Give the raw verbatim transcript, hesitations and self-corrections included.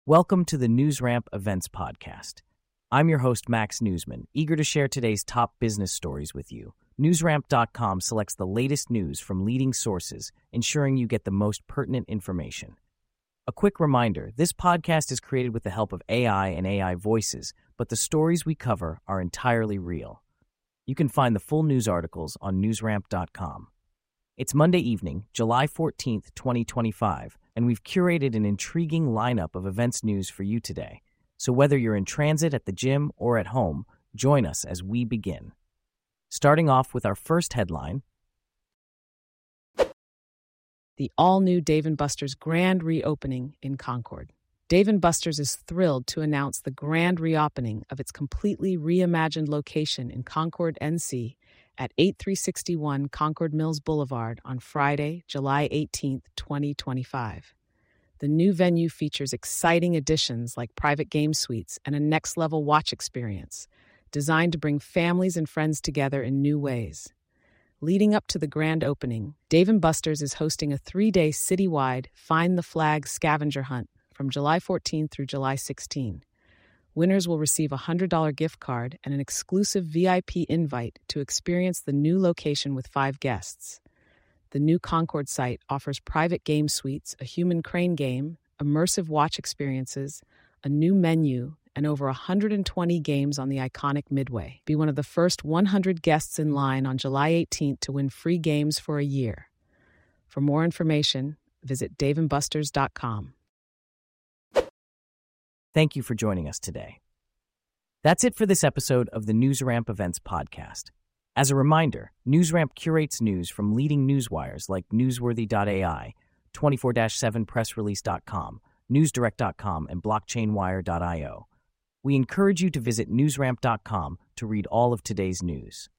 Welcome to the NewsRamp Events Podcast. I'm your host, Max Newsman, eager to share today's top business stories with you. NewsRamp dot com selects the latest news from leading sources, ensuring you get the most pertinent information. A quick reminder, this podcast is created with the help of A I and A I voices, but the stories we cover are entirely real. You can find the full news articles on NewsRamp dot com. It's Monday evening, July fourteenth, twenty twenty-five, and we've curated an intriguing lineup of events news for you today. So whether you're in transit, at the gym, or at home, join us as we begin. Starting off with our first headline. The all-new Dave and Buster's grand reopening in Concord. Dave and Buster's is thrilled to announce the grand reopening of its completely reimagined location in Concord, N C, at eighty-three sixty-one Concord Mills Boulevard on Friday, July eighteenth, twenty twenty-five. The new venue features exciting additions like private game suites and a next-level watch experience, designed to bring families and friends together in new ways. Leading up to the grand opening, Dave and Buster's is hosting a three-day citywide Find the Flag scavenger hunt from July fourteenth through July sixteenth. Winners will receive a one hundred dollars gift card and an exclusive V I P invite to experience the new location with five guests. The new Concord site offers private game suites, a human crane game, immersive watch experiences, a new menu, and over one hundred twenty games on the iconic Midway. Be one of the first one hundred guests in line on July eighteenth to win free games for a year. For more information, visit dave and busters dot com. Thank you for joining us today. That's it for this episode of the NewsRamp Events Podcast. As a reminder, NewsRamp curates news from leading newswires like newsworthy dot A I, twenty-four seven press release dot com, newsdirect dot com, and blockchain wire dot io. We encourage you to visit newsramp dot com to read all of today's news.